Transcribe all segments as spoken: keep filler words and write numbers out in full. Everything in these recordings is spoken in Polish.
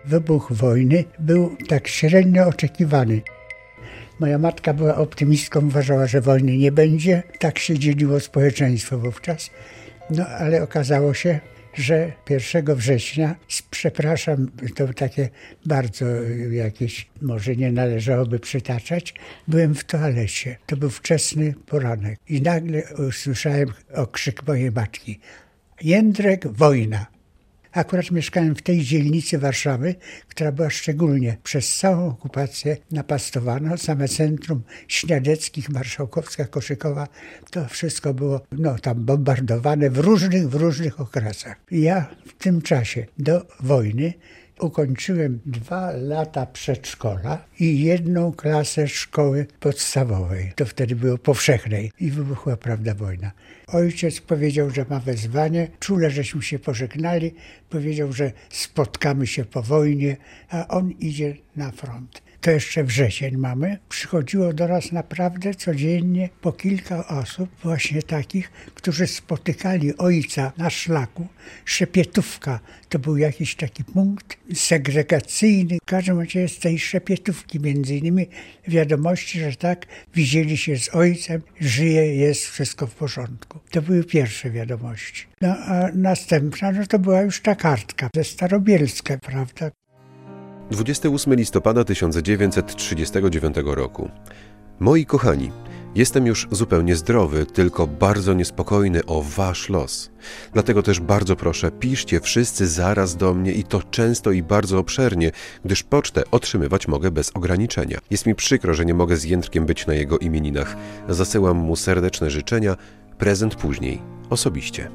Wybuch wojny był tak średnio oczekiwany. Moja matka była optymistką, uważała, że wojny nie będzie. Tak się dzieliło społeczeństwo wówczas. No ale okazało się, że pierwszego września, przepraszam, to takie bardzo jakieś, może nie należałoby przytaczać, byłem w toalecie. To był wczesny poranek i nagle usłyszałem okrzyk mojej matki. Jędrek, wojna. Akurat mieszkałem w tej dzielnicy Warszawy, która była szczególnie przez całą okupację napastowana. Same centrum Śniadeckich, Marszałkowska, Koszykowa, to wszystko było no, tam bombardowane w różnych, w różnych okresach. I ja w tym czasie do wojny ukończyłem dwa lata przedszkola i jedną klasę szkoły podstawowej. To wtedy było powszechnej i wybuchła, prawda, wojna. Ojciec powiedział, że ma wezwanie. Czule żeśmy się pożegnali. Powiedział, że spotkamy się po wojnie, a on idzie na front. To jeszcze wrzesień mamy. Przychodziło do nas naprawdę codziennie po kilka osób, właśnie takich, którzy spotykali ojca na szlaku. Szepietówka to był jakiś taki punkt segregacyjny. W każdym razie z tej Szepietówki między innymi wiadomości, że tak, widzieli się z ojcem, żyje, jest wszystko w porządku. To były pierwsze wiadomości. No a następna, no to była już ta kartka ze Starobielska, prawda? dwudziestego ósmego listopada tysiąc dziewięćset trzydziestego dziewiątego roku. Moi kochani, jestem już zupełnie zdrowy, tylko bardzo niespokojny o wasz los. Dlatego też bardzo proszę, piszcie wszyscy zaraz do mnie i to często i bardzo obszernie, gdyż pocztę otrzymywać mogę bez ograniczenia. Jest mi przykro, że nie mogę z Jędrkiem być na jego imieninach. Zasyłam mu serdeczne życzenia, prezent później, osobiście.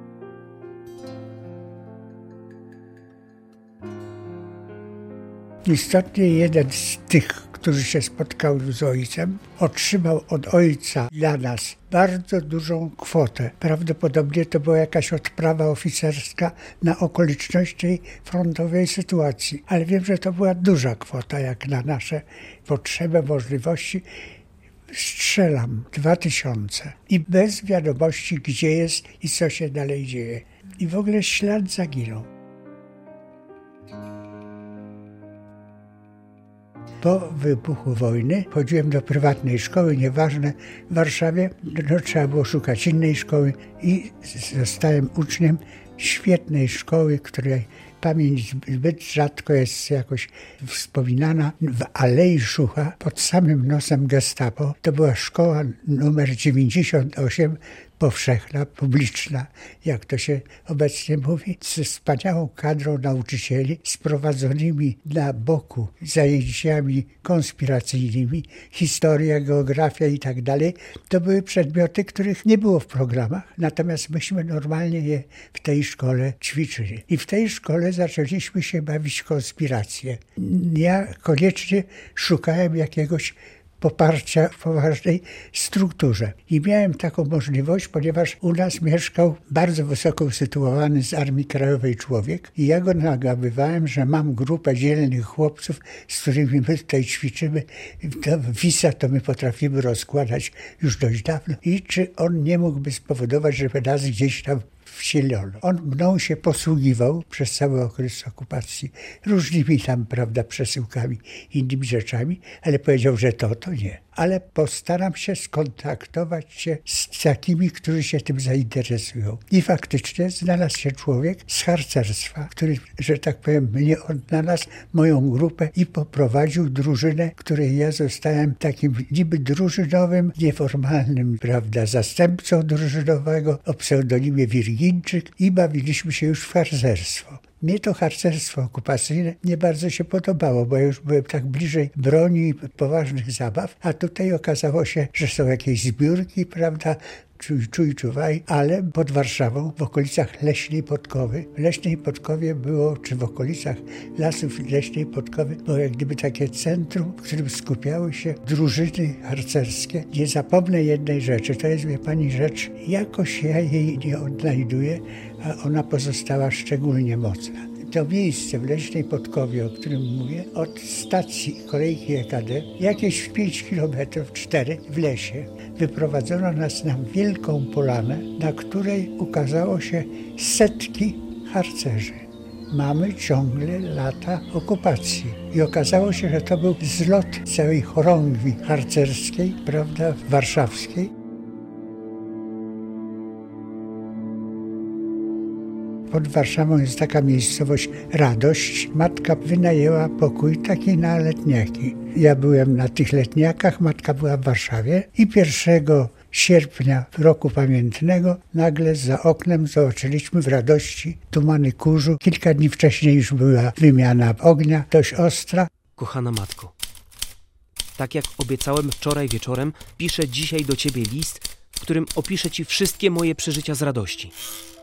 Istotnie jeden z tych, którzy się spotkał z ojcem, otrzymał od ojca dla nas bardzo dużą kwotę. Prawdopodobnie to była jakaś odprawa oficerska na okoliczność tej frontowej sytuacji. Ale wiem, że to była duża kwota, jak na nasze potrzeby, możliwości. Strzelam dwa tysiące i bez wiadomości, gdzie jest i co się dalej dzieje. I w ogóle ślad zaginął. Po wybuchu wojny chodziłem do prywatnej szkoły, nieważne, w Warszawie. No, trzeba było szukać innej szkoły i zostałem uczniem świetnej szkoły, której pamięć zbyt rzadko jest jakoś wspominana. W Alei Szucha, pod samym nosem Gestapo, to była szkoła numer dziewięćdziesiąt osiem, powszechna, publiczna, jak to się obecnie mówi, z wspaniałą kadrą nauczycieli sprowadzonymi na boku zajęciami konspiracyjnymi, historia, geografia i tak dalej. To były przedmioty, których nie było w programach, natomiast myśmy normalnie je w tej szkole ćwiczyli. I w tej szkole zaczęliśmy się bawić w konspiracje. Ja koniecznie szukałem jakiegoś poparcia w poważnej strukturze. I miałem taką możliwość, ponieważ u nas mieszkał bardzo wysoko usytuowany z Armii Krajowej człowiek i ja go nagabywałem, że mam grupę dzielnych chłopców, z którymi my tutaj ćwiczymy. To wisa to my potrafimy rozkładać już dość dawno. I czy on nie mógłby spowodować, żeby nas gdzieś tam wcielono. On mną się posługiwał przez cały okres okupacji różnymi tam, prawda, przesyłkami, innymi rzeczami, ale powiedział, że to, to nie. Ale postaram się skontaktować się z takimi, którzy się tym zainteresują. I faktycznie znalazł się człowiek z harcerstwa, który, że tak powiem, mnie odnalazł, moją grupę i poprowadził drużynę, której ja zostałem takim niby drużynowym, nieformalnym, prawda, zastępcą drużynowego o pseudonimie Wirginczyk i bawiliśmy się już w harcerstwo. Mnie to harcerstwo okupacyjne nie bardzo się podobało, bo ja już byłem tak bliżej broni i poważnych zabaw, a tutaj okazało się, że są jakieś zbiórki, prawda, czuj, czuj, czuwaj, ale pod Warszawą, w okolicach Leśnej Podkowy. W Leśnej Podkowie było, czy w okolicach lasów Leśnej Podkowy, było jak gdyby takie centrum, w którym skupiały się drużyny harcerskie. Nie zapomnę jednej rzeczy, to jest, wie pani, rzecz, jakoś ja jej nie odnajduję, a ona pozostała szczególnie mocna. To miejsce w Leśnej Podkowie, o którym mówię, od stacji kolejki E K D, jakieś pięć kilometrów, cztery w lesie, wyprowadzono nas na wielką polanę, na której ukazało się setki harcerzy. mamy ciągle lata okupacji. I okazało się, że to był zlot całej chorągwi harcerskiej, prawda, warszawskiej. Pod Warszawą jest taka miejscowość Radość. Matka wynajęła pokój taki na letniaki. Ja byłem na tych letniakach, matka była w Warszawie i pierwszego sierpnia roku pamiętnego nagle za oknem zobaczyliśmy w Radości tumany kurzu. Kilka dni wcześniej już była wymiana ognia, dość ostra. Kochana matko, tak jak obiecałem wczoraj wieczorem, piszę dzisiaj do ciebie list, w którym opiszę ci wszystkie moje przeżycia z Radości.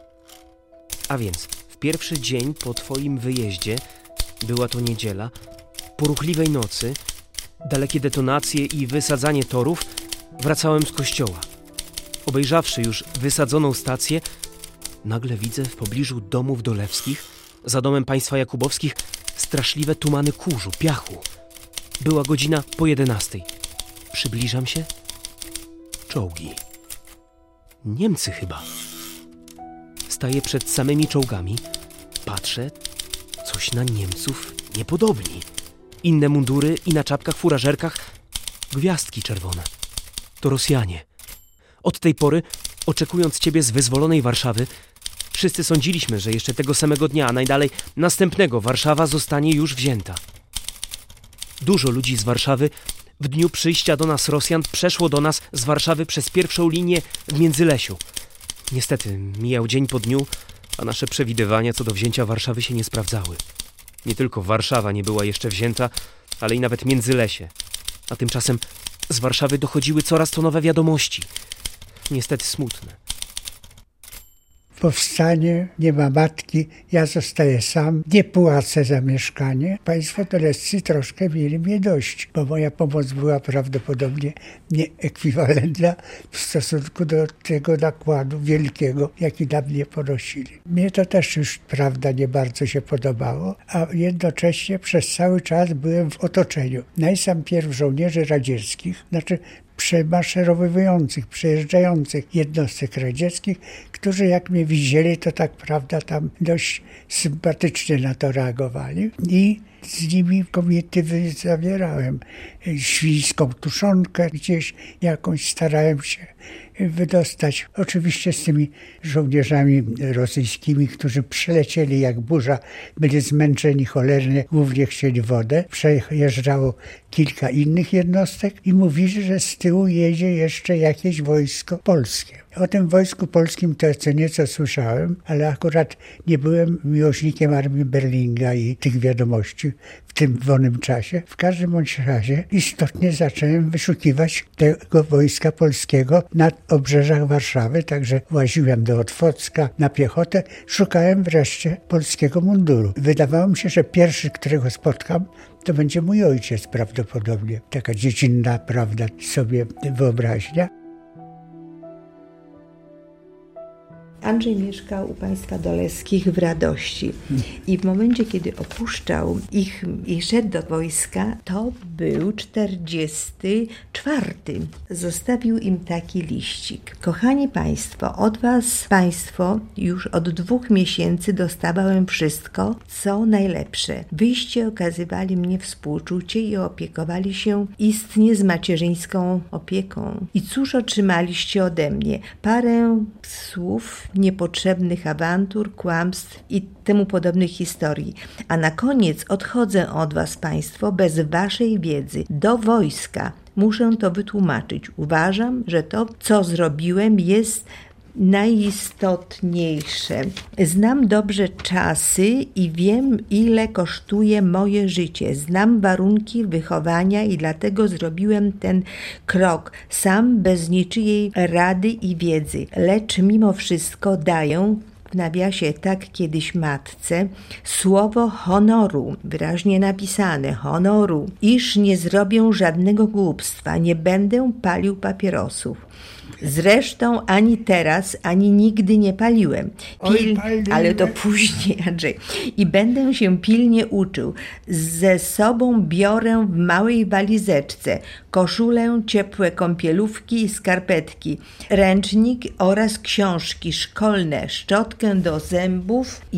A więc w pierwszy dzień po twoim wyjeździe, była to niedziela, po ruchliwej nocy, dalekie detonacje i wysadzanie torów, wracałem z kościoła. Obejrzawszy już wysadzoną stację, nagle widzę w pobliżu domów dolewskich, za domem państwa Jakubowskich, straszliwe tumany kurzu, piachu. Była godzina po jedenastej. Przybliżam się. Czołgi. Niemcy chyba. Staję przed samymi czołgami. Patrzę, coś na Niemców niepodobni. Inne mundury i na czapkach, furażerkach gwiazdki czerwone. To Rosjanie. Od tej pory, oczekując ciebie z wyzwolonej Warszawy, wszyscy sądziliśmy, że jeszcze tego samego dnia, a najdalej następnego, Warszawa zostanie już wzięta. Dużo ludzi z Warszawy w dniu przyjścia do nas Rosjan przeszło do nas z Warszawy przez pierwszą linię w Międzylesiu. Niestety, mijał dzień po dniu, a nasze przewidywania co do wzięcia Warszawy się nie sprawdzały. Nie tylko Warszawa nie była jeszcze wzięta, ale i nawet Międzylesie. A tymczasem z Warszawy dochodziły coraz to nowe wiadomości. Niestety smutne. Powstanie, nie ma matki, ja zostaję sam, nie płacę za mieszkanie. Państwo dolewscy troszkę mieli mnie dość, bo moja pomoc była prawdopodobnie nieekwiwalentna w stosunku do tego nakładu wielkiego, jaki na mnie ponosili. Mnie to też już, prawda, nie bardzo się podobało, a jednocześnie przez cały czas byłem w otoczeniu. Najsampierw żołnierzy radzieckich, znaczy przemaszerowujących, przejeżdżających jednostek radzieckich, którzy jak mnie widzieli, to tak prawda tam dość sympatycznie na to reagowali i z nimi komitywy zawierałem. Świńską tuszonkę gdzieś jakąś starałem się wydostać. Oczywiście z tymi żołnierzami rosyjskimi, którzy przylecieli jak burza, byli zmęczeni cholernie, głównie chcieli wodę. Przejeżdżało kilka innych jednostek i mówili, że z tyłu jedzie jeszcze jakieś wojsko polskie. O tym wojsku polskim to co nieco słyszałem, ale akurat nie byłem miłośnikiem armii Berlinga i tych wiadomości w tym wonym czasie. W każdym bądź razie istotnie zacząłem wyszukiwać tego wojska polskiego na obrzeżach Warszawy, także łaziłem do Otwocka na piechotę, szukałem wreszcie polskiego munduru. Wydawało mi się, że pierwszy, którego spotkam, to będzie mój ojciec prawdopodobnie. Taka dziecinna, prawda, sobie wyobraźnia. Andrzej mieszkał u państwa dolewskich w Radości i w momencie, kiedy opuszczał ich i szedł do wojska, to był czterdziesty czwarty. Zostawił im taki liścik. Kochani państwo, od was państwo już od dwóch miesięcy dostawałem wszystko, co najlepsze. Wyście okazywali mnie współczucie i opiekowali się istnie z macierzyńską opieką. I cóż otrzymaliście ode mnie? Parę słów, niepotrzebnych awantur, kłamstw i temu podobnych historii. A na koniec odchodzę od was, państwo, bez waszej wiedzy, do wojska. Muszę to wytłumaczyć. Uważam, że to, co zrobiłem, jest najistotniejsze. Znam dobrze czasy i wiem, ile kosztuje moje życie. Znam warunki wychowania i dlatego zrobiłem ten krok sam, bez niczyjej rady i wiedzy. Lecz mimo wszystko daję, w nawiasie tak kiedyś matce, słowo honoru, wyraźnie napisane, honoru, iż nie zrobię żadnego głupstwa, nie będę palił papierosów. Zresztą ani teraz, ani nigdy nie paliłem. Pil... Oj, ale to później, Andrzej. I będę się pilnie uczył. Ze sobą biorę w małej walizeczce koszulę, ciepłe kąpielówki i skarpetki, ręcznik oraz książki szkolne, szczotkę do zębów i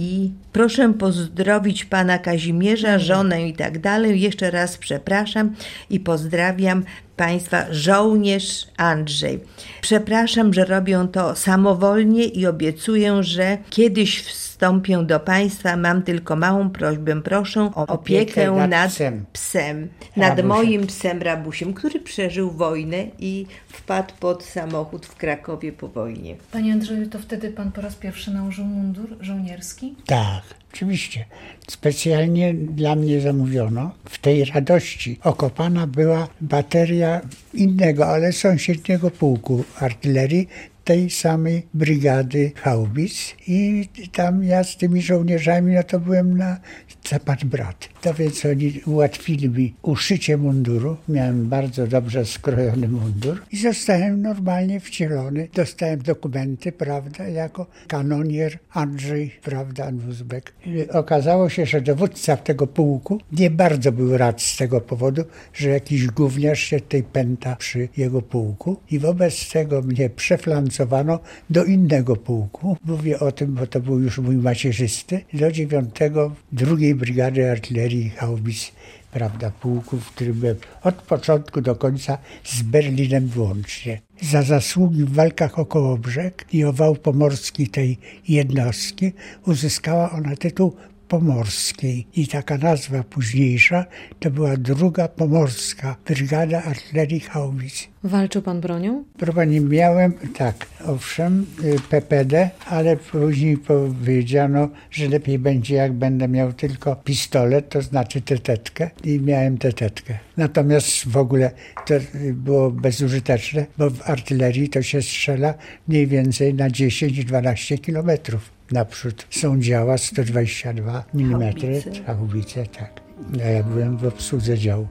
Proszę pozdrowić pana Kazimierza, żonę i tak dalej. Jeszcze raz przepraszam i pozdrawiam państwa, żołnierz Andrzej. Przepraszam, że robią to samowolnie i obiecuję, że kiedyś wstąpię do państwa. Mam tylko małą prośbę. Proszę o opiekę, opiekę nad, nad psem. psem nad Rabusiem. moim psem Rabusiem, który przeżył wojnę i wpadł pod samochód w Krakowie po wojnie. Panie Andrzeju, to wtedy pan po raz pierwszy nałożył mundur żołnierski? Tak. Oczywiście. Specjalnie dla mnie zamówiono. W tej Radości okopana była bateria innego, ale sąsiedniego pułku artylerii, tej samej brygady haubic i tam ja z tymi żołnierzami, no to byłem na zapat brat. To więc oni ułatwili mi uszycie munduru. Miałem bardzo dobrze skrojony mundur i zostałem normalnie wcielony. Dostałem dokumenty, prawda, jako kanonier Andrzej, prawda, Nuzbek. Okazało się, że dowódca tego pułku nie bardzo był rad z tego powodu, że jakiś gówniarz się tej pęta przy jego pułku i wobec tego mnie przeflancowano do innego pułku. Mówię o tym, bo to był już mój macierzysty, do dziewiątego drugiej Brygady Artylerii i Haubic, prawda, pułku, w którym byłem od początku do końca z Berlinem włącznie. Za zasługi w walkach o Kołobrzeg i o wał pomorski tej jednostki uzyskała ona tytuł Pomorskiej i taka nazwa późniejsza to była druga Pomorska Brygada Artylerii Haubic. Walczył pan bronią? Broni miałem, tak, owszem, P P D, ale później powiedziano, że lepiej będzie, jak będę miał tylko pistolet, to znaczy tetetkę, i miałem tetetkę. Natomiast w ogóle to było bezużyteczne, bo w artylerii to się strzela mniej więcej na dziesięć dwanaście kilometrów. Naprzód są działa sto dwadzieścia dwa milimetry, haubice, tak. A ja byłem w obsłudze działu.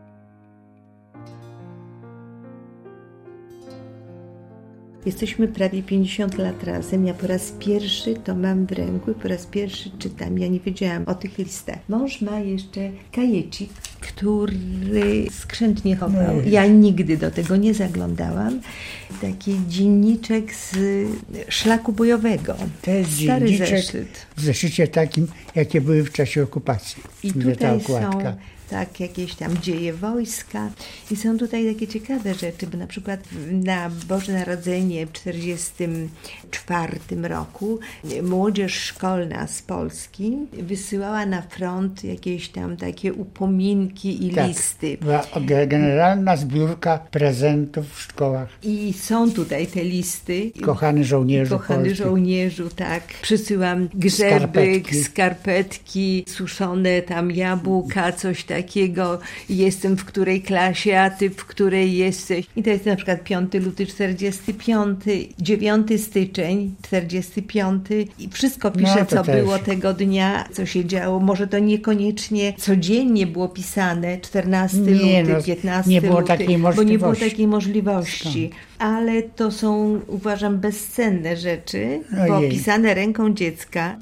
Jesteśmy prawie pięćdziesiąt lat razem. Ja po raz pierwszy to mam w ręku i po raz pierwszy czytam. Ja nie wiedziałam o tych listach. Mąż ma jeszcze kajecik, który skrzętnie chował. No ja nigdy do tego nie zaglądałam. Taki dzienniczek z szlaku bojowego. To jest Stary dzienniczek zeszyt. W zeszycie takim, jakie były w czasie okupacji. I tutaj są tak, jakieś tam dzieje wojska i są tutaj takie ciekawe rzeczy, bo na przykład na Boże Narodzenie w czterdziestym czwartym roku młodzież szkolna z Polski wysyłała na front jakieś tam takie upominki i tak, listy. Była generalna zbiórka prezentów w szkołach. I są tutaj te listy. Kochany żołnierzu Kochany polski. żołnierzu, tak. Przysyłam grzeby, skarpetki. skarpetki, suszone tam jabłka, coś takiego. Takiego, jestem w której klasie, a ty w której jesteś. I to jest na przykład piąty luty czterdziesty piąty, dziewiąty styczeń czterdziesty piąty i wszystko pisze, no, co też było tego dnia, co się działo. Może to niekoniecznie codziennie było pisane, czternasty nie, luty, no, piętnasty nie było luty, takiej bo nie było możliwości. takiej możliwości. Skąd? Ale to są, uważam, bezcenne rzeczy, bo Ojej. pisane ręką dziecka.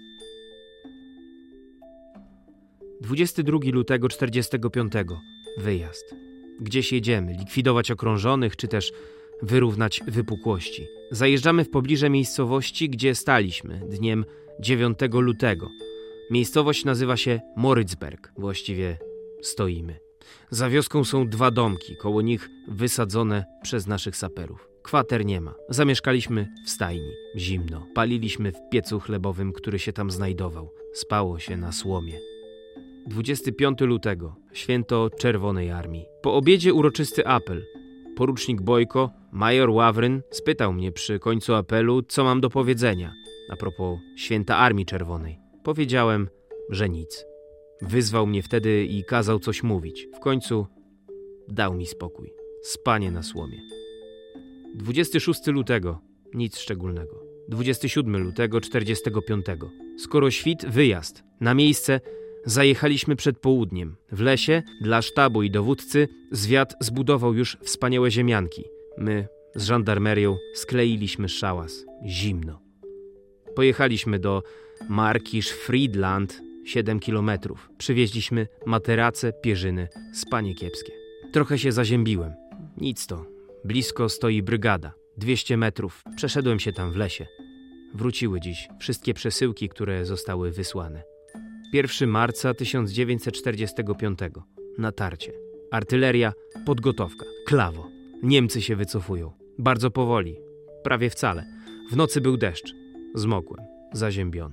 dwudziestego drugiego lutego czterdziestego piątego. Wyjazd. Gdzieś jedziemy? Likwidować okrążonych, czy też wyrównać wypukłości? Zajeżdżamy w pobliże miejscowości, gdzie staliśmy dniem dziewiątego lutego. Miejscowość nazywa się Morycberg. Właściwie stoimy. Za wioską są dwa domki, koło nich wysadzone przez naszych saperów. Kwater nie ma. Zamieszkaliśmy w stajni. Zimno. Paliliśmy w piecu chlebowym, który się tam znajdował. Spało się na słomie. dwudziestego piątego lutego, święto Czerwonej Armii. Po obiedzie uroczysty apel. Porucznik Bojko, major Ławryn, spytał mnie przy końcu apelu, co mam do powiedzenia a propos święta Armii Czerwonej. Powiedziałem, że nic. Wyzwał mnie wtedy i kazał coś mówić. W końcu dał mi spokój. Spanie na słomie. dwudziestego szóstego lutego, nic szczególnego. dwudziestego siódmego lutego czterdziestego piątego. Skoro świt, wyjazd. Na miejsce zajechaliśmy przed południem. W lesie, dla sztabu i dowódcy, zwiad zbudował już wspaniałe ziemianki. My z żandarmerią skleiliśmy szałas. Zimno. Pojechaliśmy do Markisz Friedland, siedem kilometrów. Przywieźliśmy materace, pierzyny, spanie kiepskie. Trochę się zaziębiłem. Nic to. Blisko stoi brygada. dwieście metrów. Przeszedłem się tam w lesie. Wróciły dziś wszystkie przesyłki, które zostały wysłane. pierwszego marca tysiąc dziewięćset czterdziestego piątego. Natarcie. Artyleria, podgotowka, klawo. Niemcy się wycofują. Bardzo powoli. Prawie wcale. W nocy był deszcz. Zmokłem. Zaziębiony.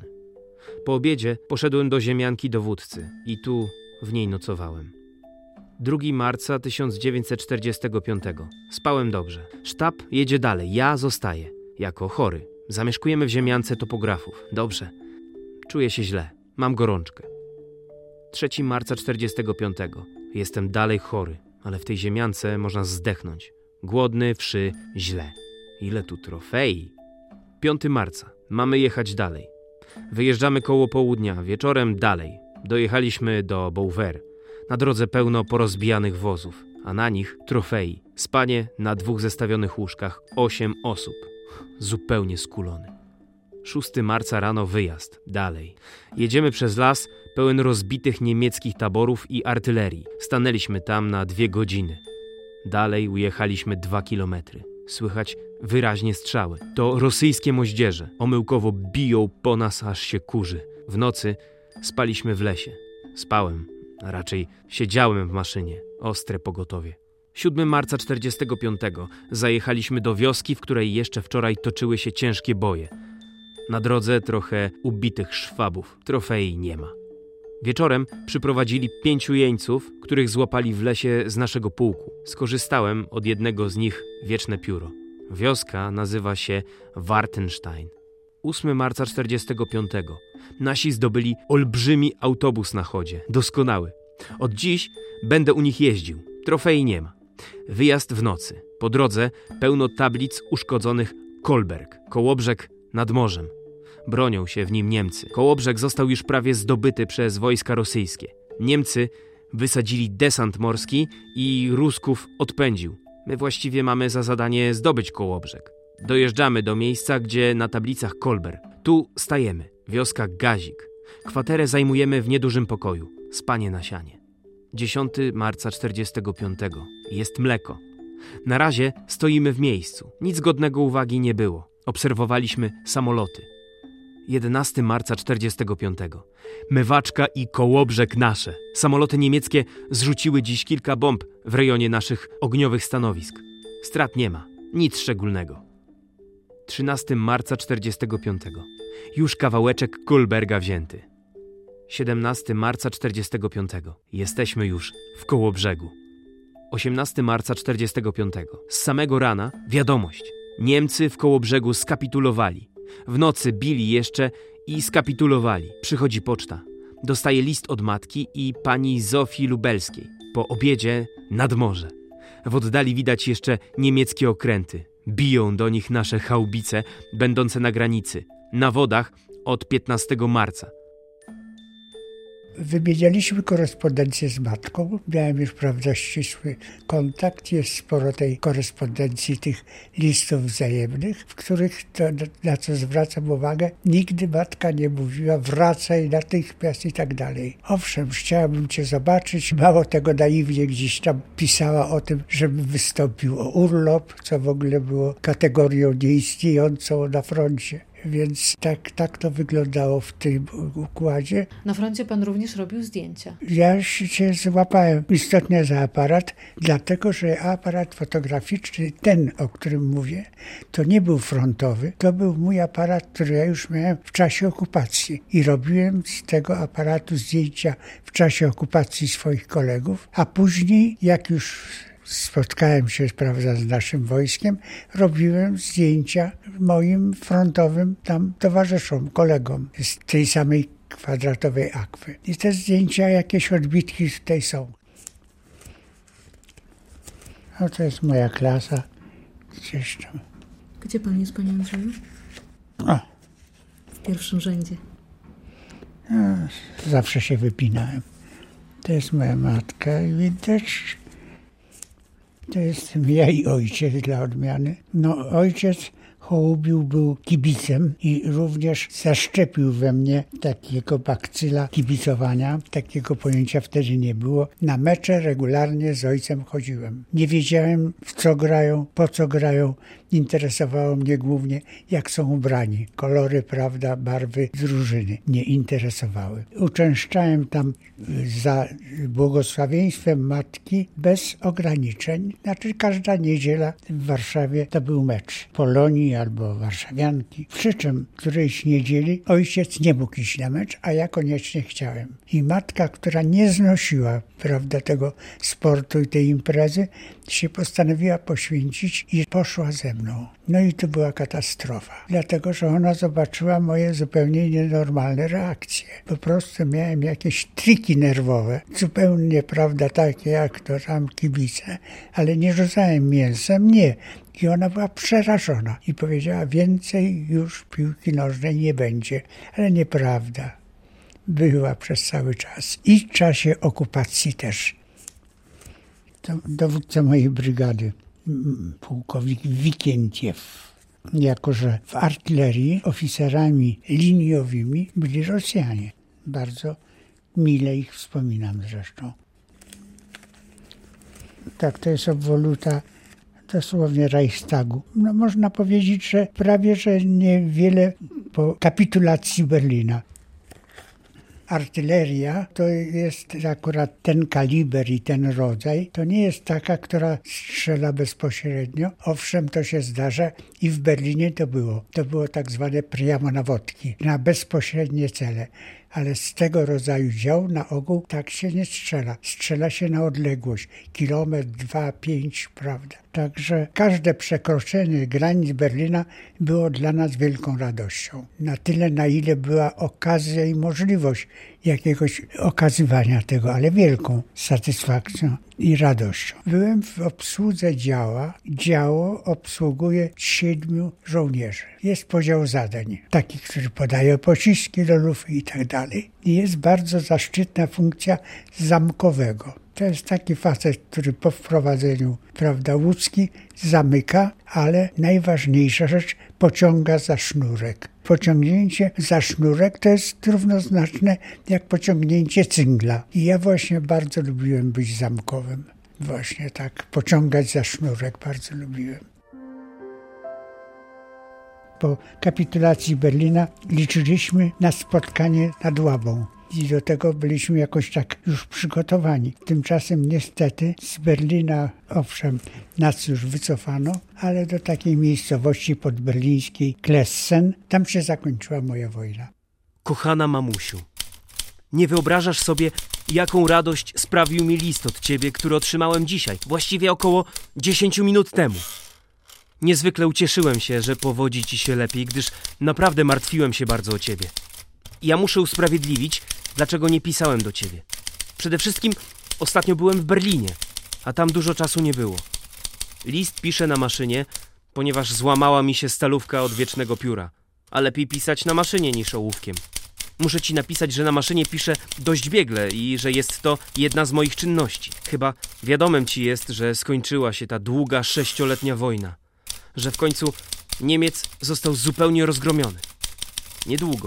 Po obiedzie poszedłem do ziemianki dowódcy i tu w niej nocowałem. drugiego marca tysiąc dziewięćset czterdziestego piątego. Spałem dobrze. Sztab jedzie dalej. Ja zostaję. Jako chory. Zamieszkujemy w ziemiance topografów. Dobrze. Czuję się źle. Mam gorączkę. trzeciego marca czterdziestego piątego. Jestem dalej chory, ale w tej ziemiance można zdechnąć. Głodny, wszy, źle. Ile tu trofei. piątego marca. Mamy jechać dalej. Wyjeżdżamy koło południa, wieczorem dalej. Dojechaliśmy do Beauvais. Na drodze pełno porozbijanych wozów, a na nich trofei. Spanie na dwóch zestawionych łóżkach, osiem osób. Zupełnie skulony. szóstego marca rano wyjazd. Dalej. Jedziemy przez las pełen rozbitych niemieckich taborów i artylerii. Stanęliśmy tam na dwie godziny. Dalej ujechaliśmy dwa kilometry. Słychać wyraźnie strzały. To rosyjskie moździerze. Omyłkowo biją po nas, aż się kurzy. W nocy spaliśmy w lesie. Spałem, a raczej siedziałem w maszynie. Ostre pogotowie. siódmego marca czterdziestego piątego zajechaliśmy do wioski, w której jeszcze wczoraj toczyły się ciężkie boje. Na drodze trochę ubitych szwabów. Trofei nie ma. Wieczorem przyprowadzili pięciu jeńców, których złapali w lesie z naszego pułku. Skorzystałem od jednego z nich wieczne pióro. Wioska nazywa się Wartenstein. ósmego marca czterdziestego piątego. Nasi zdobyli olbrzymi autobus na chodzie. Doskonały. Od dziś będę u nich jeździł. Trofei nie ma. Wyjazd w nocy. Po drodze pełno tablic uszkodzonych Kolberg. Kołobrzeg nad morzem. Bronią się w nim Niemcy. Kołobrzeg został już prawie zdobyty przez wojska rosyjskie. Niemcy wysadzili desant morski i Rusków odpędził. My właściwie mamy za zadanie zdobyć Kołobrzeg. Dojeżdżamy do miejsca, gdzie na tablicach Kolberg. Tu stajemy. Wioska Gazik. Kwaterę zajmujemy w niedużym pokoju. Spanie na sianie. dziesiątego marca czterdziestego piątego. Jest mleko. Na razie stoimy w miejscu. Nic godnego uwagi nie było. Obserwowaliśmy samoloty. jedenastego marca czterdziestego piątego. Mywaczka i Kołobrzeg nasze. Samoloty niemieckie zrzuciły dziś kilka bomb w rejonie naszych ogniowych stanowisk. Strat nie ma. Nic szczególnego. trzynastego marca czterdziestego piątego. Już kawałeczek Kolberga wzięty. siedemnastego marca czterdziestego piątego. Jesteśmy już w Kołobrzegu. osiemnastego marca czterdziestego piątego. Z samego rana wiadomość. Niemcy w Kołobrzegu skapitulowali. W nocy bili jeszcze i skapitulowali. Przychodzi poczta. Dostaje list od matki i pani Zofii Lubelskiej. Po obiedzie nad morze. W oddali widać jeszcze niemieckie okręty. Biją do nich nasze haubice, będące na granicy. Na wodach od piętnastego marca. Wymienialiśmy korespondencję z matką. Miałem już, prawda, ścisły kontakt. Jest sporo tej korespondencji, tych listów wzajemnych, w których, to, na co zwracam uwagę, nigdy matka nie mówiła wracaj natychmiast i tak dalej. Owszem, chciałabym cię zobaczyć. Mało tego, naiwnie gdzieś tam pisała o tym, żebym wystąpił o urlop, co w ogóle było kategorią nieistniejącą na froncie. Więc tak, tak to wyglądało w tym układzie. Na froncie pan również robił zdjęcia. Ja się złapałem istotnie za aparat, dlatego że aparat fotograficzny, ten, o którym mówię, to nie był frontowy. To był mój aparat, który ja już miałem w czasie okupacji. I robiłem z tego aparatu zdjęcia w czasie okupacji swoich kolegów, a później, jak już spotkałem się, prawda, z naszym wojskiem, robiłem zdjęcia moim frontowym tam towarzyszom, kolegom z tej samej kwadratowej akwy. I te zdjęcia, jakieś odbitki tutaj są. No to jest moja klasa. Gdzieś tam. Gdzie pan jest, panie Andrzeju? O. W pierwszym rzędzie. No, zawsze się wypinałem. To jest moja matka i widać. To jestem ja i ojciec dla odmiany. No ojciec Hołubił był kibicem i również zaszczepił we mnie takiego bakcyla kibicowania. Takiego pojęcia wtedy nie było. Na mecze regularnie z ojcem chodziłem. Nie wiedziałem, w co grają, po co grają. Interesowało mnie głównie, jak są ubrani. Kolory, prawda, barwy drużyny nie interesowały. Uczęszczałem tam za błogosławieństwem matki bez ograniczeń. Znaczy każda niedziela w Warszawie to był mecz Polonii albo warszawianki. Przy czym którejś niedzieli ojciec nie mógł iść na mecz, a ja koniecznie chciałem. I matka, która nie znosiła, prawda, tego sportu i tej imprezy, się postanowiła poświęcić i poszła ze mną. No i to była katastrofa, dlatego że ona zobaczyła moje zupełnie nienormalne reakcje. Po prostu miałem jakieś triki nerwowe, zupełnie, prawda, takie jak to tam kibice, ale nie rzucałem mięsem, nie. I ona była przerażona i powiedziała, więcej już piłki nożnej nie będzie, ale nieprawda. Była przez cały czas i w czasie okupacji też. To dowódca mojej brygady, pułkownik Wikientiew. Jako że w artylerii oficerami liniowymi byli Rosjanie. Bardzo mile ich wspominam zresztą. Tak, to jest obwoluta dosłownie Reichstagu. No, można powiedzieć, że prawie że niewiele po kapitulacji Berlina. Artyleria to jest akurat ten kaliber i ten rodzaj. To nie jest taka, która strzela bezpośrednio. Owszem, to się zdarza i w Berlinie to było. To było tak zwane priamo nawodki, na bezpośrednie cele. Ale z tego rodzaju dział na ogół tak się nie strzela. Strzela się na odległość. Kilometr, dwa, pięć, prawda. Także każde przekroczenie granic Berlina było dla nas wielką radością. Na tyle, na ile była okazja i możliwość jakiegoś okazywania tego, ale wielką satysfakcją i radością. Byłem w obsłudze działa. Działo obsługuje siedmiu żołnierzy. Jest podział zadań, takich, którzy podają pociski do lufy i tak dalej. I jest bardzo zaszczytna funkcja zamkowego. To jest taki facet, który po wprowadzeniu, prawda, łódzki zamyka, ale najważniejsza rzecz, pociąga za sznurek. Pociągnięcie za sznurek to jest równoznaczne jak pociągnięcie cyngla. I ja właśnie bardzo lubiłem być zamkowym. Właśnie tak, pociągać za sznurek bardzo lubiłem. Po kapitulacji Berlina liczyliśmy na spotkanie nad Łabą. I do tego byliśmy jakoś tak już przygotowani. Tymczasem niestety z Berlina, owszem, nas już wycofano, ale do takiej miejscowości podberlińskiej Klessen, tam się zakończyła moja wojna. Kochana mamusiu, nie wyobrażasz sobie, jaką radość sprawił mi list od ciebie, który otrzymałem dzisiaj, właściwie około dziesięciu minut temu. Niezwykle ucieszyłem się, że powodzi ci się lepiej, gdyż naprawdę martwiłem się bardzo o ciebie. Ja muszę usprawiedliwić, dlaczego nie pisałem do ciebie. Przede wszystkim ostatnio byłem w Berlinie, a tam dużo czasu nie było. List piszę na maszynie, ponieważ złamała mi się stalówka od wiecznego pióra. A lepiej pisać na maszynie niż ołówkiem. Muszę ci napisać, że na maszynie piszę dość biegle i że jest to jedna z moich czynności. Chyba wiadomym ci jest, że skończyła się ta długa sześcioletnia wojna. Że w końcu Niemiec został zupełnie rozgromiony. Niedługo.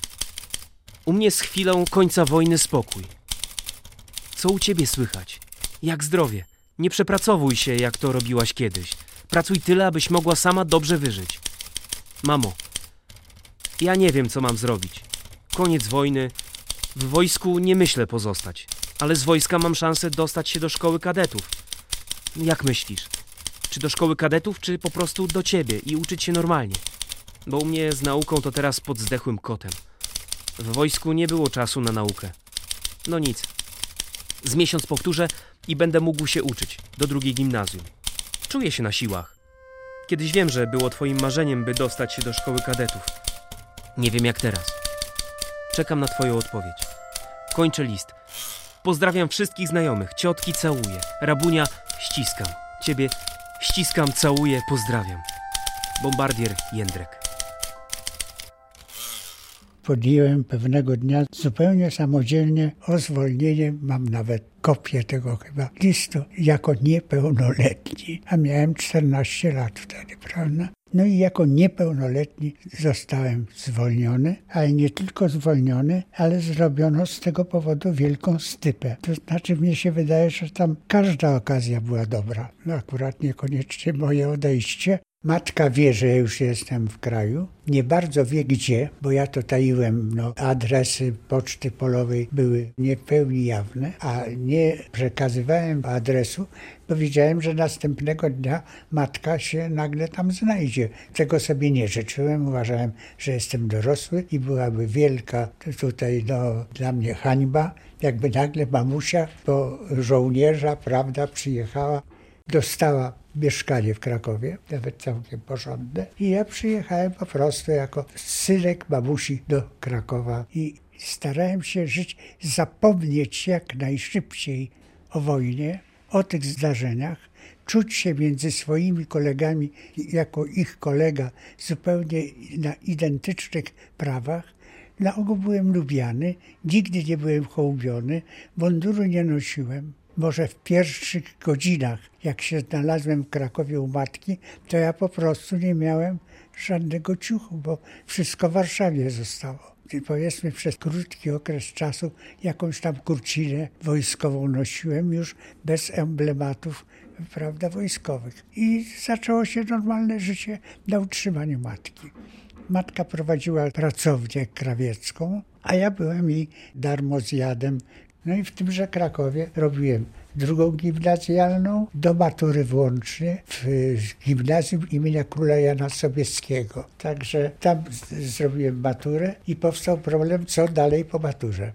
U mnie z chwilą końca wojny spokój. Co u ciebie słychać? Jak zdrowie? Nie przepracowuj się, jak to robiłaś kiedyś. Pracuj tyle, abyś mogła sama dobrze wyżyć. Mamo, ja nie wiem, co mam zrobić. Koniec wojny. W wojsku nie myślę pozostać, ale z wojska mam szansę dostać się do szkoły kadetów. Jak myślisz? Czy do szkoły kadetów, czy po prostu do ciebie i uczyć się normalnie? Bo u mnie z nauką to teraz pod zdechłym kotem. W wojsku nie było czasu na naukę. No nic. Z miesiąc powtórzę i będę mógł się uczyć do drugiej gimnazjum. Czuję się na siłach. Kiedyś wiem, że było twoim marzeniem, by dostać się do szkoły kadetów. Nie wiem jak teraz. Czekam na twoją odpowiedź. Kończę list. Pozdrawiam wszystkich znajomych. Ciotki całuję. Rabunia ściskam. Ciebie ściskam, całuję, pozdrawiam. Bombardier Jędrek. Podjąłem pewnego dnia zupełnie samodzielnie o zwolnienie, mam nawet kopię tego chyba listu, jako niepełnoletni, a miałem czternaście lat wtedy, prawda? No i jako niepełnoletni zostałem zwolniony, ale nie tylko zwolniony, ale zrobiono z tego powodu wielką stypę. To znaczy mnie się wydaje, że tam każda okazja była dobra. No akurat niekoniecznie moje odejście. Matka wie, że już jestem w kraju. Nie bardzo wie gdzie, bo ja to taiłem. No, adresy poczty polowej były nie w pełni jawne, a nie przekazywałem adresu, bo wiedziałem, że następnego dnia matka się nagle tam znajdzie. Tego sobie nie życzyłem. Uważałem, że jestem dorosły i byłaby wielka tutaj no, dla mnie hańba, jakby nagle mamusia po żołnierza, prawda, przyjechała. Dostała mieszkanie w Krakowie, nawet całkiem porządne. I ja przyjechałem po prostu jako synek mamusi do Krakowa i starałem się żyć, zapomnieć jak najszybciej o wojnie, o tych zdarzeniach, czuć się między swoimi kolegami jako ich kolega zupełnie na identycznych prawach. Na ogół byłem lubiany, nigdy nie byłem hołubiony, munduru nie nosiłem. Może w pierwszych godzinach, jak się znalazłem w Krakowie u matki, to ja po prostu nie miałem żadnego ciuchu, bo wszystko w Warszawie zostało. I powiedzmy przez krótki okres czasu jakąś tam kurcinę wojskową nosiłem już bez emblematów, prawda, wojskowych. I zaczęło się normalne życie na utrzymaniu matki. Matka prowadziła pracownię krawiecką, a ja byłem jej darmozjadem. No i w tymże Krakowie robiłem drugą gimnazjalną, do matury włącznie w gimnazjum imienia króla Jana Sobieskiego. Także tam zrobiłem maturę i powstał problem, co dalej po maturze.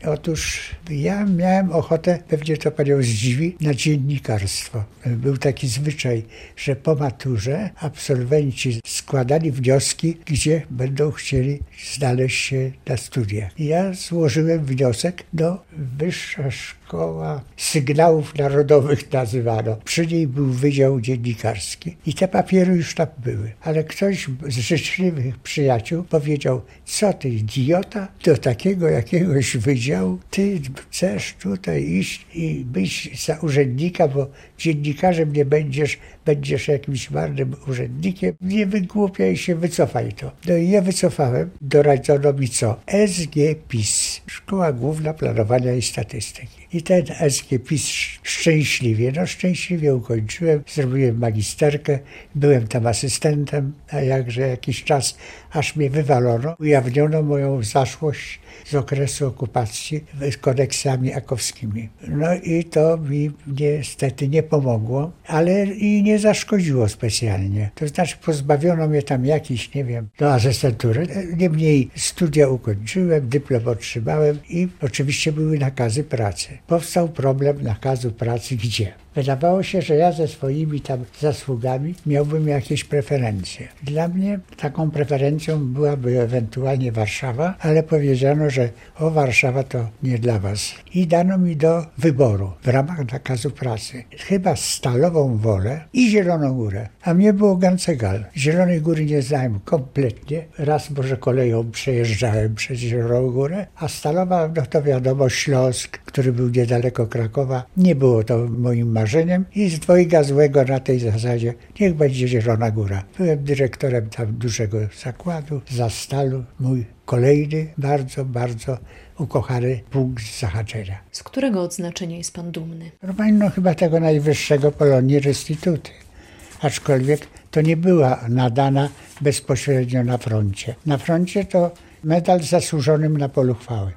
Otóż ja miałem ochotę, pewnie to panią zdziwi, na dziennikarstwo. Był taki zwyczaj, że po maturze absolwenci składali wnioski, gdzie będą chcieli znaleźć się na studiach. I ja złożyłem wniosek do Wyższa Szkoła Sygnałów Narodowych nazywano. Przy niej był Wydział Dziennikarski i te papiery już tam były. Ale ktoś z życzliwych przyjaciół powiedział, co ty idiota, do takiego jakiegoś wydziału, ty chcesz tutaj iść i być za urzędnika, bo dziennikarzem nie będziesz, będziesz jakimś marnym urzędnikiem. Nie wygłupiaj się, wycofaj to. No i ja wycofałem, doradzono mi co? S G P I S, Szkoła Główna Planowania i Statystyki. I ten S G P I S szczęśliwie, no szczęśliwie ukończyłem, zrobiłem magisterkę, byłem tam asystentem, a jakże jakiś czas, aż mnie wywalono, ujawniono moją zaszłość z okresu okupacji z kodeksami akowskimi. No i to mi niestety nie pomogło, ale i nie zaszkodziło specjalnie. To znaczy pozbawiono mnie tam jakiś, nie wiem, do asystentury. Niemniej studia ukończyłem, dyplom otrzymałem i oczywiście były nakazy pracy. Powstał problem nakazu pracy gdzie? Wydawało się, że ja ze swoimi tam zasługami miałbym jakieś preferencje. Dla mnie taką preferencją byłaby ewentualnie Warszawa, ale powiedziano, że o Warszawa to nie dla was. I dano mi do wyboru w ramach nakazu pracy chyba Stalową Wolę i Zieloną Górę. A mnie było Gancegal. Zielonej Góry nie znałem kompletnie. Raz może koleją przejeżdżałem przez Zieloną Górę, a Stalowa, no to wiadomo, Śląsk, który był niedaleko Krakowa. Nie było to moim marzeniem i z dwojga złego na tej zasadzie niech będzie Zielona Góra. Byłem dyrektorem tam dużego zakładu, Zastalu, mój kolejny bardzo, bardzo ukochany punkt zahaczenia. Z którego odznaczenia jest pan dumny? Normalnie no, chyba tego najwyższego Polonii Restituty. Aczkolwiek to nie była nadana bezpośrednio na froncie. Na froncie to medal zasłużonym na polu chwały.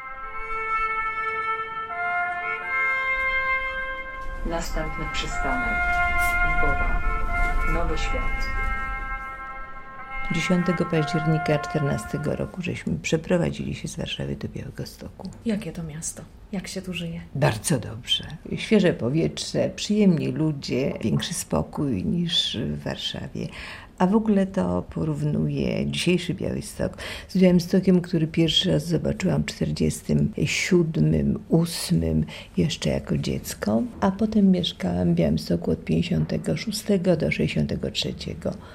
Następny przystanek. Lwowa. Nowy Świat. dziesiątego października czternastego roku żeśmy przeprowadzili się z Warszawy do Białegostoku. Jakie to miasto? Jak się tu żyje? Bardzo dobrze. Świeże powietrze, przyjemni ludzie, większy spokój niż w Warszawie. A w ogóle to porównuję dzisiejszy Białystok z Białymstokiem, który pierwszy raz zobaczyłam w czterdziestym siódmym, ósmym jeszcze jako dziecko, a potem mieszkałam w Białymstoku od pięćdziesiątego szóstego do sześćdziesiątego trzeciego.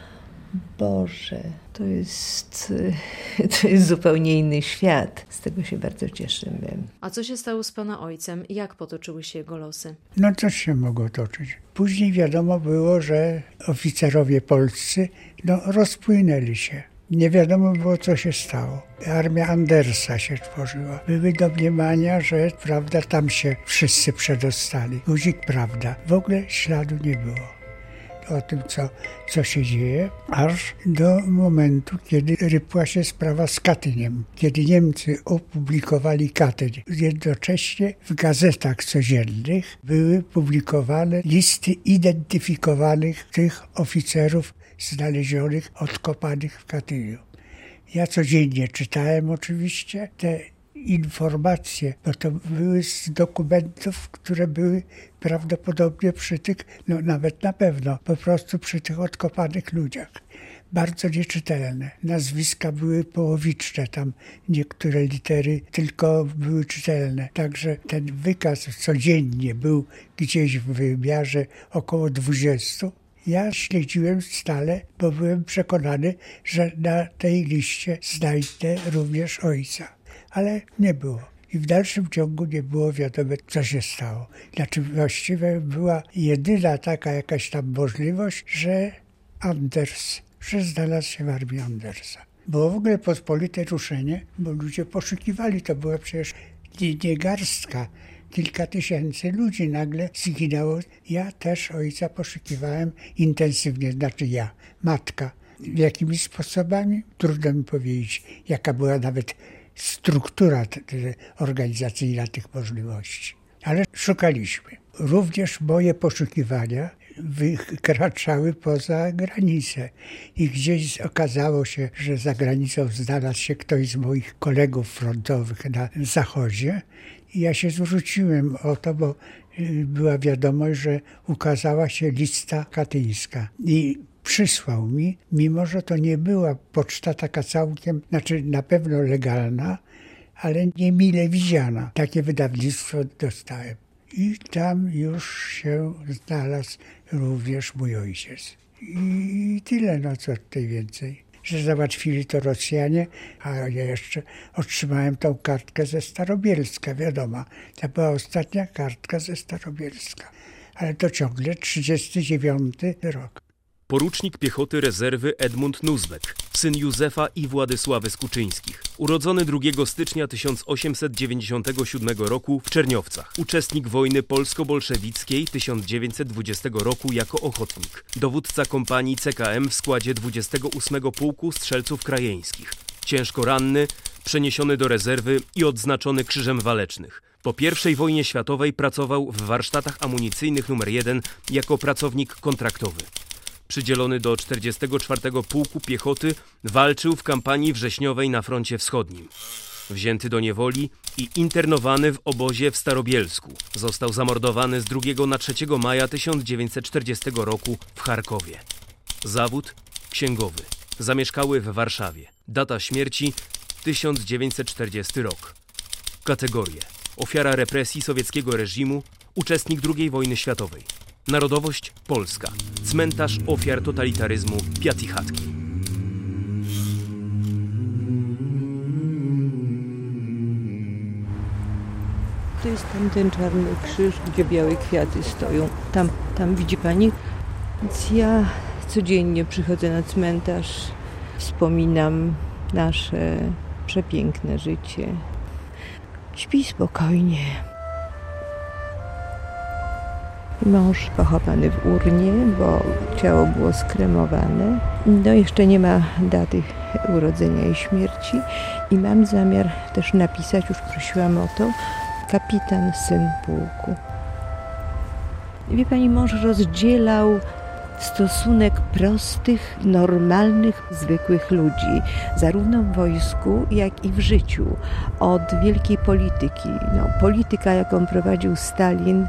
Boże, to jest, to jest zupełnie inny świat. Z tego się bardzo cieszymy. A co się stało z pana ojcem? Jak potoczyły się jego losy? No coś się mogło toczyć. Później wiadomo było, że oficerowie polscy no, rozpłynęli się. Nie wiadomo było, co się stało. Armia Andersa się tworzyła. Były domniemania, że prawda, tam się wszyscy przedostali. Guzik prawda. W ogóle śladu nie było o tym, co, co się dzieje, aż do momentu, kiedy rypła się sprawa z Katyniem. Kiedy Niemcy opublikowali Katyń. Jednocześnie w gazetach codziennych były publikowane listy identyfikowanych tych oficerów znalezionych, odkopanych w Katyniu. Ja codziennie czytałem oczywiście te informacje, bo to były z dokumentów, które były prawdopodobnie przy tych, no nawet na pewno, po prostu przy tych odkopanych ludziach. Bardzo nieczytelne. Nazwiska były połowiczne, tam niektóre litery tylko były czytelne. Także ten wykaz codziennie był gdzieś w wymiarze około dwudziestu. Ja śledziłem stale, bo byłem przekonany, że na tej liście znajdę również ojca. Ale nie było. I w dalszym ciągu nie było wiadomo, co się stało. Znaczy właściwie była jedyna taka jakaś tam możliwość, że Anders, że znalazł się w armii Andersa. Było w ogóle pospolite ruszenie, bo ludzie poszukiwali. To była przecież nie, nie garstka. Kilka tysięcy ludzi nagle zginęło. Ja też ojca poszukiwałem intensywnie, znaczy ja, matka. Jakimi sposobami? Trudno mi powiedzieć, jaka była nawet struktura organizacyjna tych możliwości. Ale szukaliśmy. Również moje poszukiwania wykraczały poza granicę. I gdzieś okazało się, że za granicą znalazł się ktoś z moich kolegów frontowych na zachodzie. I ja się zwróciłem o to, bo była wiadomość, że ukazała się lista katyńska. I przysłał mi, mimo że to nie była poczta taka całkiem, znaczy na pewno legalna, ale niemile widziana. Takie wydawnictwo dostałem. I tam już się znalazł również mój ojciec. I tyle, no co tutaj więcej. Że załatwili to Rosjanie, a ja jeszcze otrzymałem tą kartkę ze Starobielska, wiadomo. To była ostatnia kartka ze Starobielska. Ale to ciągle trzydziesty dziewiąty rok. Porucznik piechoty rezerwy Edmund Nuzbek, syn Józefa i Władysławy Skuczyńskich. Urodzony drugiego stycznia tysiąc osiemset dziewięćdziesiątego siódmego roku w Czerniowcach. Uczestnik wojny polsko-bolszewickiej tysiąc dziewięćset dwudziestego roku jako ochotnik. Dowódca kompanii C K M w składzie dwudziestego ósmego Pułku Strzelców Krajeńskich. Ciężko ranny, przeniesiony do rezerwy i odznaczony Krzyżem Walecznych. Po pierwszej wojnie światowej pracował w warsztatach amunicyjnych numer jeden jako pracownik kontraktowy. Przydzielony do czterdziestego czwartego Pułku Piechoty, walczył w kampanii wrześniowej na froncie wschodnim. Wzięty do niewoli i internowany w obozie w Starobielsku. Został zamordowany z drugiego na trzeciego maja tysiąc dziewięćset czterdziestego roku w Charkowie. Zawód księgowy. Zamieszkały w Warszawie. Data śmierci tysiąc dziewięćset czterdziesty rok. Kategorie: ofiara represji sowieckiego reżimu, uczestnik drugiej wojny światowej. Narodowość polska. Cmentarz ofiar totalitaryzmu Piatichatki. To jest tam ten czarny krzyż, gdzie białe kwiaty stoją. Tam, tam widzi pani? Więc ja codziennie przychodzę na cmentarz, wspominam nasze przepiękne życie. Śpi spokojnie. Mąż pochowany w urnie, bo ciało było skremowane. No jeszcze nie ma daty urodzenia i śmierci. I mam zamiar też napisać, już prosiłam o to, kapitan, syn pułku. Wie pani, mąż rozdzielał stosunek prostych, normalnych, zwykłych ludzi, zarówno w wojsku, jak i w życiu, od wielkiej polityki. No, polityka, jaką prowadził Stalin,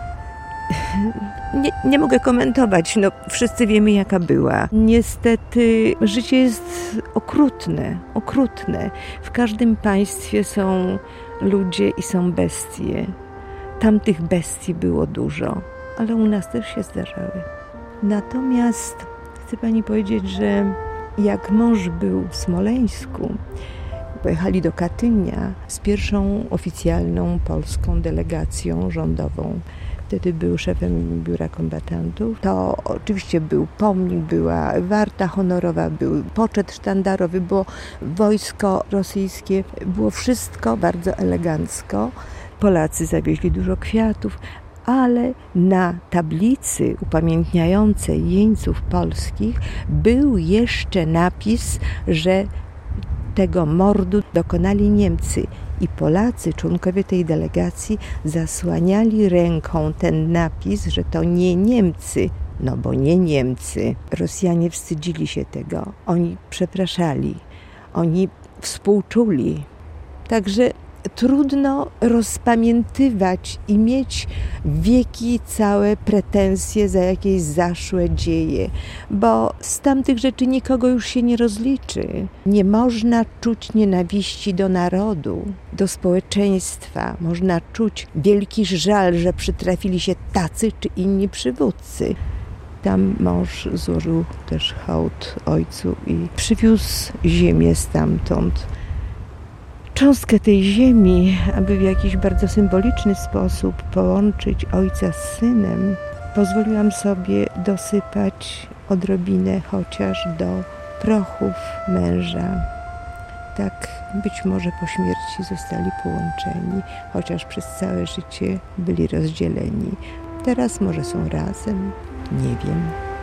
Nie, nie mogę komentować, no wszyscy wiemy, jaka była. Niestety życie jest okrutne, okrutne. W każdym państwie są ludzie i są bestie. Tam tych bestii było dużo, ale u nas też się zdarzały. Natomiast Chcę pani powiedzieć, że jak mąż był w Smoleńsku, pojechali do Katynia z pierwszą oficjalną polską delegacją rządową. Wtedy był szefem biura kombatantów. To oczywiście był pomnik, była warta honorowa, był poczet sztandarowy, było wojsko rosyjskie, było wszystko bardzo elegancko. Polacy zawieźli dużo kwiatów, ale na tablicy upamiętniającej jeńców polskich był jeszcze napis, że tego mordu dokonali Niemcy. I Polacy, członkowie tej delegacji, zasłaniali ręką ten napis, że to nie Niemcy, no bo nie Niemcy. Rosjanie wstydzili się tego, oni przepraszali, oni współczuli. Także trudno rozpamiętywać i mieć wieki całe pretensje za jakieś zaszłe dzieje, bo z tamtych rzeczy nikogo już się nie rozliczy. Nie można czuć nienawiści do narodu, do społeczeństwa. Można czuć wielki żal, że przytrafili się tacy czy inni przywódcy. Tam mąż złożył też hołd ojcu i przywiózł ziemię stamtąd. Cząstkę tej ziemi, aby w jakiś bardzo symboliczny sposób połączyć ojca z synem, pozwoliłam sobie dosypać odrobinę chociaż do prochów męża. Tak być może po śmierci zostali połączeni, chociaż przez całe życie byli rozdzieleni. Teraz może są razem, nie wiem.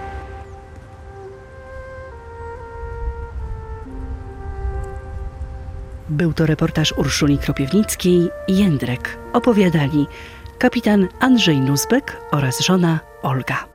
Był to reportaż Urszuli Kropiewnickiej i Jędrek. Opowiadali kapitan Andrzej Nuzbek oraz żona Olga.